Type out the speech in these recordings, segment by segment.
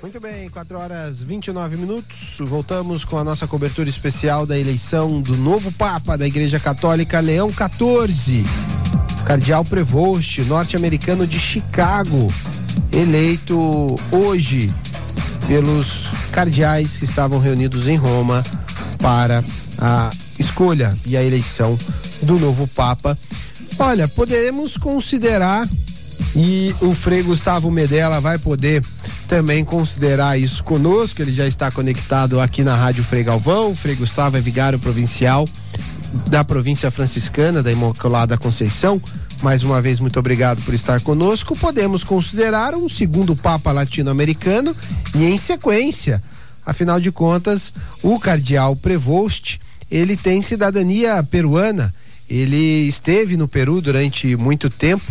Muito bem, 4h29. Voltamos com a nossa cobertura especial da eleição do novo Papa da Igreja Católica, Leão XIV. Cardeal Prevost, norte-americano de Chicago, eleito hoje pelos cardeais que estavam reunidos em Roma para a escolha e a eleição do novo Papa. Olha, podemos considerar, e o Frei Gustavo Medella vai poder também considerar isso conosco, ele já está conectado aqui na Rádio Frei Galvão. O Frei Gustavo é vigário provincial da província franciscana da Imaculada Conceição. Mais uma vez, muito obrigado por estar conosco. Podemos considerar um segundo Papa latino-americano e em sequência, afinal de contas, o Cardeal Prevost, ele tem cidadania peruana. Ele esteve no Peru durante muito tempo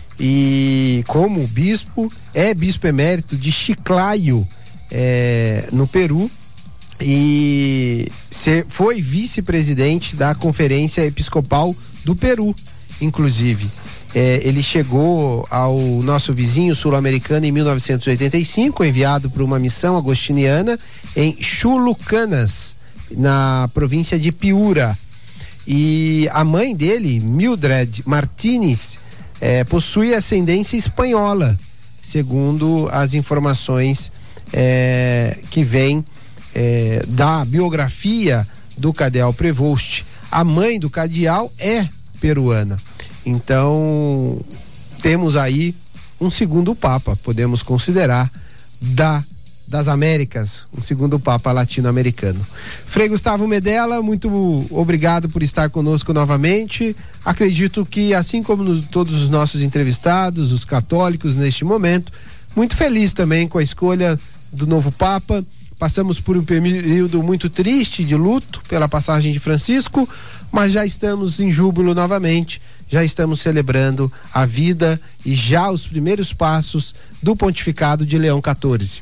e como bispo, é bispo emérito de Chiclayo, no Peru, e foi vice-presidente da Conferência Episcopal do Peru, inclusive. Ele chegou ao nosso vizinho sul-americano em 1985, enviado por uma missão agostiniana em Chulucanas, na província de Piura. E a mãe dele, Mildred Martínez, possui ascendência espanhola, segundo as informações que vêm da biografia do Cardeal Prevost. A mãe do cardeal é peruana. Então, temos aí um segundo Papa, podemos considerar, das Américas, um segundo Papa latino-americano. Frei Gustavo Medella, muito obrigado por estar conosco novamente. Acredito que, assim como todos os nossos entrevistados, os católicos neste momento, muito feliz também com a escolha do novo Papa. Passamos por um período muito triste de luto pela passagem de Francisco, mas já estamos em júbilo novamente, já estamos celebrando a vida e já os primeiros passos do pontificado de Leão XIV.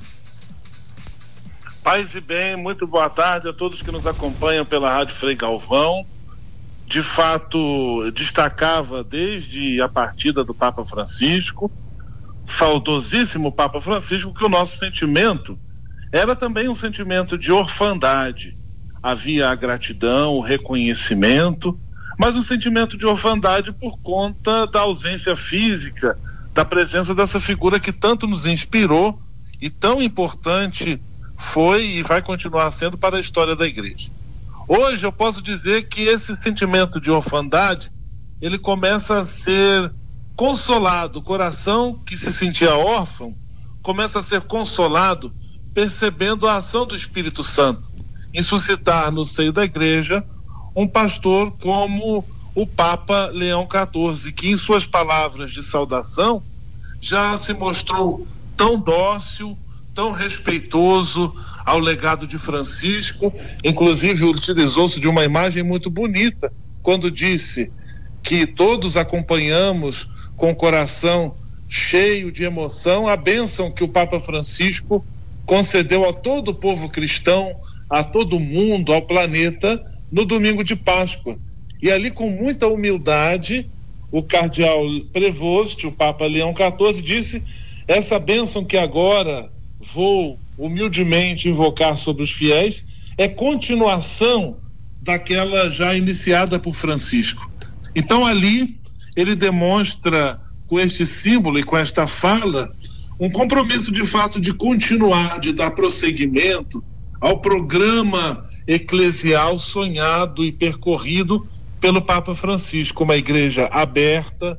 Paz e bem, muito boa tarde a todos que nos acompanham pela Rádio Frei Galvão. De fato, destacava desde a partida do Papa Francisco, saudosíssimo Papa Francisco, que o nosso sentimento era também um sentimento de orfandade. Havia a gratidão, o reconhecimento, mas um sentimento de orfandade por conta da ausência física, da presença dessa figura que tanto nos inspirou e tão importante foi e vai continuar sendo para a história da igreja. Hoje eu posso dizer que esse sentimento de orfandade, ele começa a ser consolado. O coração que se sentia órfão começa a ser consolado, percebendo a ação do Espírito Santo em suscitar no seio da igreja um pastor como o Papa Leão XIV, que em suas palavras de saudação já se mostrou tão dócil, tão respeitoso ao legado de Francisco. Inclusive utilizou-se de uma imagem muito bonita quando disse que todos acompanhamos com o coração cheio de emoção a bênção que o Papa Francisco concedeu a todo o povo cristão, a todo mundo, ao planeta, no domingo de Páscoa. E ali, com muita humildade, o cardeal Prevost, o Papa Leão XIV, disse: essa bênção que agora vou humildemente invocar sobre os fiéis é continuação daquela já iniciada por Francisco. Então ali ele demonstra, com este símbolo e com esta fala, um compromisso de fato de continuar, de dar prosseguimento ao programa eclesial sonhado e percorrido pelo Papa Francisco, uma igreja aberta,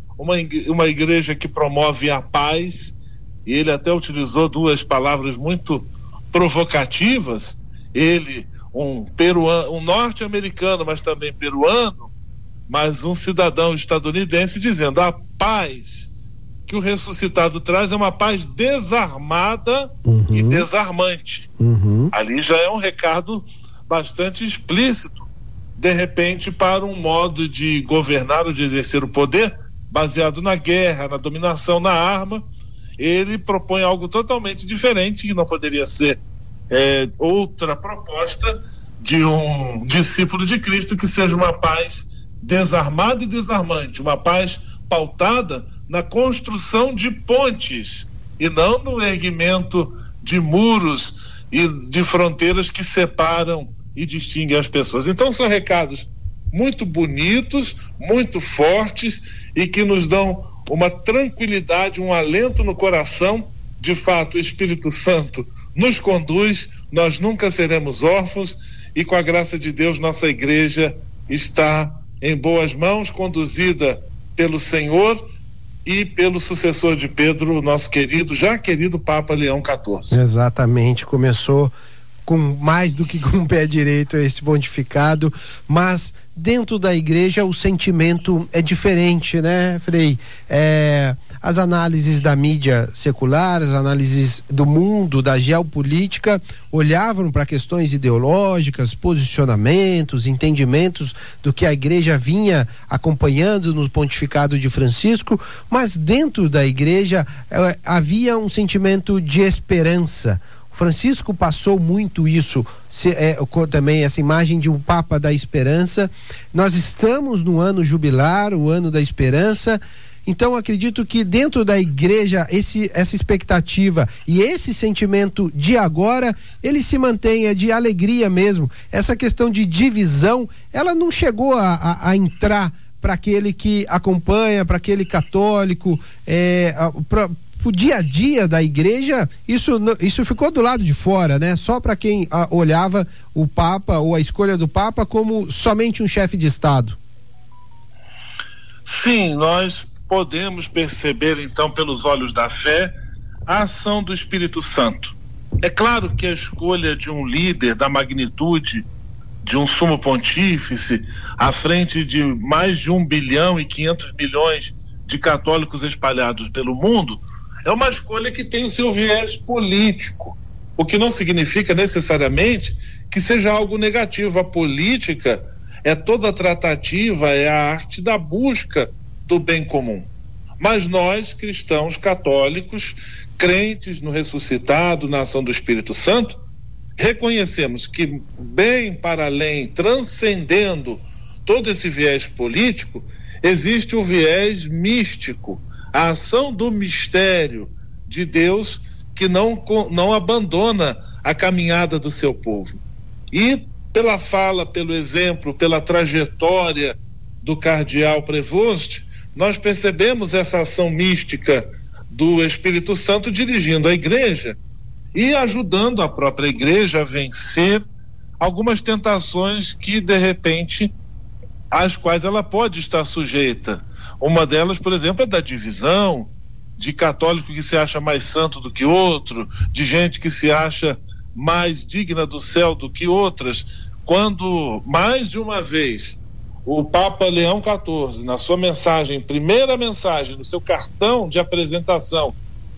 uma igreja que promove a paz. E ele até utilizou duas palavras muito provocativas. Ele, um norte-americano, mas também peruano, mas um cidadão estadunidense, dizendo: a paz que o ressuscitado traz é uma paz desarmada e desarmante. Ali já é um recado bastante explícito, de repente, para um modo de governar ou de exercer o poder baseado na guerra, na dominação, na arma. Ele propõe algo totalmente diferente, que não poderia ser outra proposta de um discípulo de Cristo, que seja uma paz desarmada e desarmante, uma paz pautada na construção de pontes e não no erguimento de muros e de fronteiras que separam e distinguem as pessoas. Então são recados muito bonitos, muito fortes e que nos dão uma tranquilidade, um alento no coração. De fato, o Espírito Santo nos conduz, nós nunca seremos órfãos e com a graça de Deus nossa igreja está em boas mãos, conduzida pelo Senhor e pelo sucessor de Pedro, nosso já querido Papa Leão XIV. Exatamente, começou com mais do que com o pé direito esse pontificado, mas dentro da igreja o sentimento é diferente, né, Frei? As análises da mídia secular, as análises do mundo, da geopolítica, olhavam para questões ideológicas, posicionamentos, entendimentos do que a igreja vinha acompanhando no pontificado de Francisco, mas dentro da igreja havia um sentimento de esperança. Francisco passou muito isso, também essa imagem de um Papa da Esperança. Nós estamos no ano jubilar, o ano da esperança. Então acredito que dentro da igreja essa expectativa e esse sentimento de agora, ele se mantenha de alegria mesmo. Essa questão de divisão, ela não chegou a entrar para aquele que acompanha, para aquele católico, o dia a dia da igreja, isso ficou do lado de fora, né? Só para quem olhava o Papa ou a escolha do Papa como somente um chefe de Estado. Sim, nós podemos perceber então pelos olhos da fé a ação do Espírito Santo. É claro que a escolha de um líder da magnitude de um sumo pontífice à frente de mais de 1 bilhão e 500 milhões de católicos espalhados pelo mundo é uma escolha que tem o seu viés político, o que não significa necessariamente que seja algo negativo. A política é toda a tratativa, é a arte da busca do bem comum. Mas nós, cristãos católicos, crentes no ressuscitado, na ação do Espírito Santo, reconhecemos que bem para além, transcendendo todo esse viés político, existe o viés místico, a ação do mistério de Deus que não abandona a caminhada do seu povo. E pela fala, pelo exemplo, pela trajetória do cardeal Prevost, nós percebemos essa ação mística do Espírito Santo dirigindo a igreja e ajudando a própria igreja a vencer algumas tentações que, de repente, às quais ela pode estar sujeita. Uma delas, por exemplo, é da divisão, de católico que se acha mais santo do que outro, de gente que se acha mais digna do céu do que outras, quando mais de uma vez o Papa Leão XIV, na sua mensagem, primeira mensagem, no seu cartão de apresentação,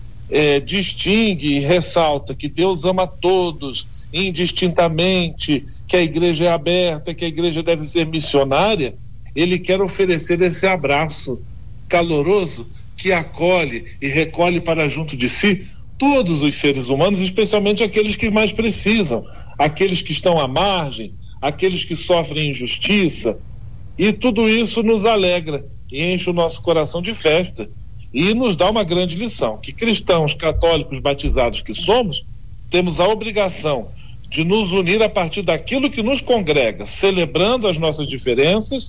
distingue e ressalta que Deus ama todos indistintamente, que a igreja é aberta, que a igreja deve ser missionária. Ele quer oferecer esse abraço caloroso que acolhe e recolhe para junto de si todos os seres humanos, especialmente aqueles que mais precisam, aqueles que estão à margem, aqueles que sofrem injustiça. E tudo isso nos alegra e enche o nosso coração de festa e nos dá uma grande lição, que cristãos católicos batizados que somos, temos a obrigação de nos unir a partir daquilo que nos congrega, celebrando as nossas diferenças,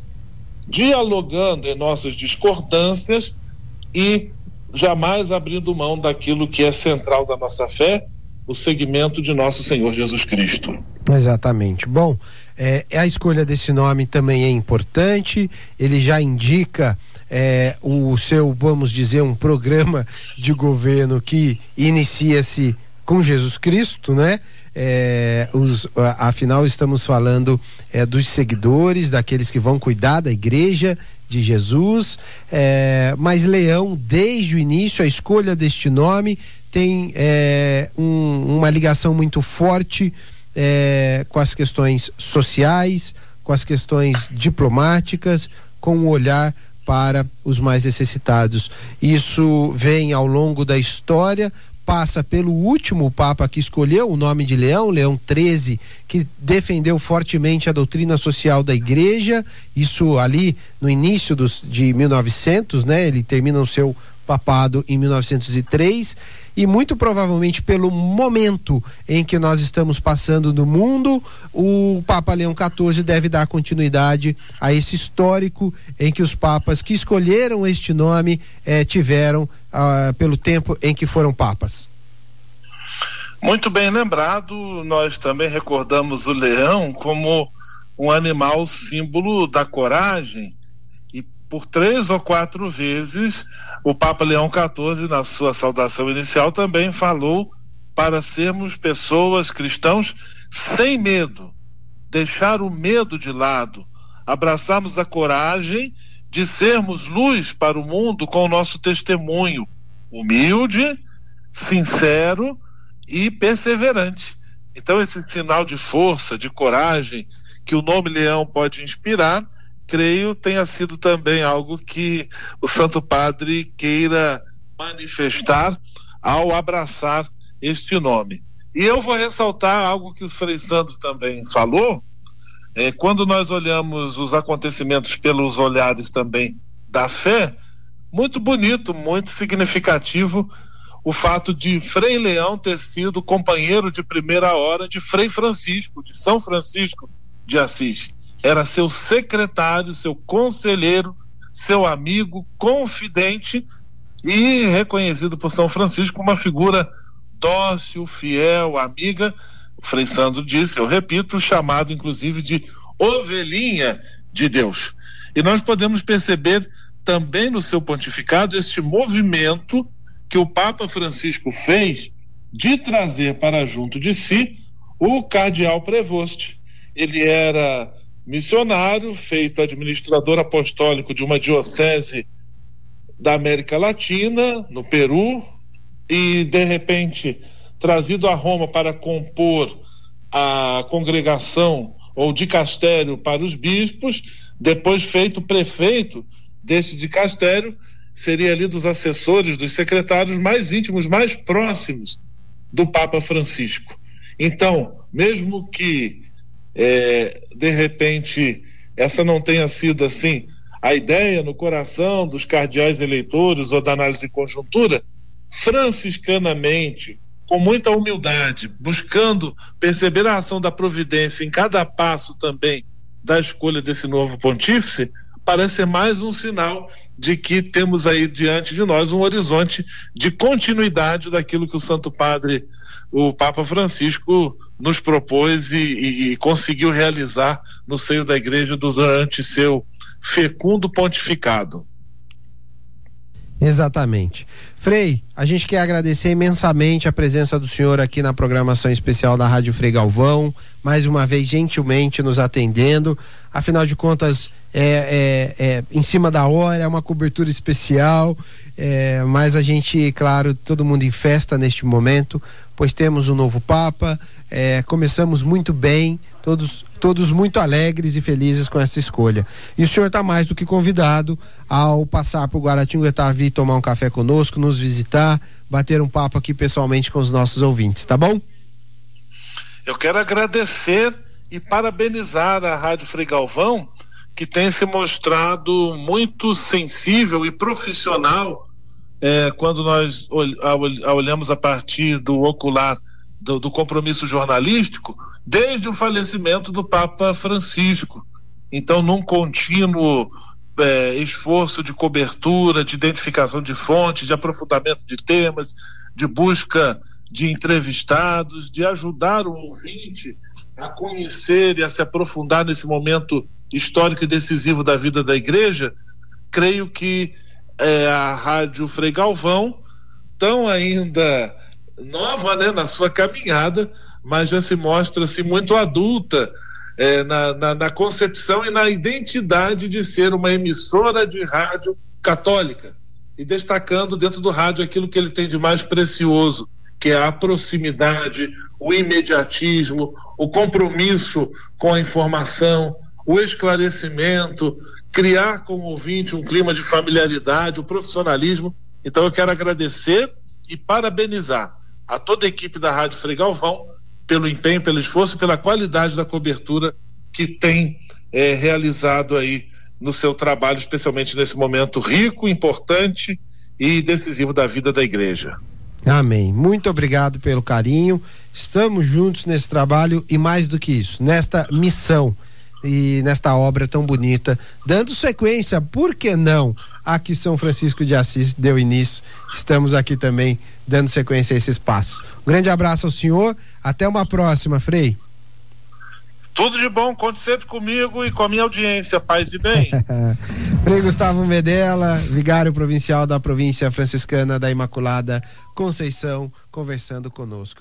dialogando em nossas discordâncias e jamais abrindo mão daquilo que é central da nossa fé, o seguimento de nosso Senhor Jesus Cristo. Exatamente. Bom, a escolha desse nome também é importante, ele já indica o seu, vamos dizer, um programa de governo que inicia-se com Jesus Cristo, né? Afinal estamos falando dos seguidores, daqueles que vão cuidar da igreja de Jesus, mas Leão, desde o início, a escolha deste nome tem uma ligação muito forte com as questões sociais, com as questões diplomáticas, com o olhar para os mais necessitados. Isso vem ao longo da história, passa pelo último Papa que escolheu o nome de Leão, Leão XIII, que defendeu fortemente a doutrina social da igreja, isso ali no início de 1900, né? Ele termina o seu papado em 1903, e muito provavelmente pelo momento em que nós estamos passando no mundo, o Papa Leão XIV deve dar continuidade a esse histórico em que os papas que escolheram este nome tiveram pelo tempo em que foram papas. Muito bem lembrado. Nós também recordamos o leão como um animal símbolo da coragem, e por 3 ou 4 vezes o Papa Leão XIV, na sua saudação inicial, também falou para sermos pessoas, cristãos, sem medo, deixar o medo de lado, abraçarmos a coragem de sermos luz para o mundo com o nosso testemunho humilde, sincero e perseverante. Então, esse sinal de força, de coragem que o nome Leão pode inspirar, creio tenha sido também algo que o Santo Padre queira manifestar ao abraçar este nome. E eu vou ressaltar algo que o Frei Sandro também falou. Quando nós olhamos os acontecimentos pelos olhares também da fé, muito bonito, muito significativo o fato de Frei Leão ter sido companheiro de primeira hora de Frei Francisco, de São Francisco de Assis. Era seu secretário, seu conselheiro, seu amigo, confidente, e reconhecido por São Francisco como uma figura dócil, fiel, amiga. O Frei Sandro disse, eu repito, chamado inclusive de ovelhinha de Deus. E nós podemos perceber também no seu pontificado este movimento que o Papa Francisco fez de trazer para junto de si o cardeal Prevost. Ele era missionário, feito administrador apostólico de uma diocese da América Latina, no Peru, e de repente trazido a Roma para compor a congregação ou dicastério para os bispos, depois feito prefeito desse dicastério, seria ali dos assessores, dos secretários mais íntimos, mais próximos do Papa Francisco. Então, mesmo que de repente essa não tenha sido assim a ideia no coração dos cardeais eleitores ou da análise conjuntura, franciscanamente, com muita humildade, buscando perceber a ação da providência em cada passo também da escolha desse novo pontífice, parece ser mais um sinal de que temos aí diante de nós um horizonte de continuidade daquilo que o Santo Padre, o Papa Francisco, nos propôs e conseguiu realizar no seio da Igreja durante seu fecundo pontificado. Exatamente. Frei, a gente quer agradecer imensamente a presença do senhor aqui na programação especial da Rádio Frei Galvão, mais uma vez gentilmente nos atendendo. Afinal de contas, em cima da hora, é uma cobertura especial, mas a gente, claro, todo mundo em festa neste momento, pois temos um novo Papa, começamos muito bem, todos muito alegres e felizes com essa escolha. E o senhor está mais do que convidado ao passar por Guaratinguetá, vir tomar um café conosco, nos visitar, bater um papo aqui pessoalmente com os nossos ouvintes, tá bom? Eu quero agradecer e parabenizar a Rádio Frei Galvão, que tem se mostrado muito sensível e profissional quando nós olhamos a partir do ocular do compromisso jornalístico, desde o falecimento do Papa Francisco. Então, num contínuo esforço de cobertura, de identificação de fontes, de aprofundamento de temas, de busca de entrevistados, de ajudar o ouvinte a conhecer e a se aprofundar nesse momento histórico e decisivo da vida da Igreja, creio que a Rádio Frei Galvão, tão ainda nova, né, na sua caminhada, mas já se mostra-se muito adulta na concepção e na identidade de ser uma emissora de rádio católica, e destacando dentro do rádio aquilo que ele tem de mais precioso, que é a proximidade, o imediatismo, o compromisso com a informação, o esclarecimento, criar com o ouvinte um clima de familiaridade, o profissionalismo. Então eu quero agradecer e parabenizar a toda a equipe da Rádio Frei Galvão pelo empenho, pelo esforço, pela qualidade da cobertura que tem realizado aí no seu trabalho, especialmente nesse momento rico, importante e decisivo da vida da Igreja. Amém. Muito obrigado pelo carinho. Estamos juntos nesse trabalho e mais do que isso, nesta missão e nesta obra tão bonita, dando sequência, por que não, a que São Francisco de Assis deu início. Estamos aqui também dando sequência a esses passos. Um grande abraço ao senhor, até uma próxima, Frei. Tudo de bom, conte sempre comigo e com a minha audiência, paz e bem. Frei Gustavo Medella, vigário provincial da província franciscana da Imaculada Conceição, conversando conosco.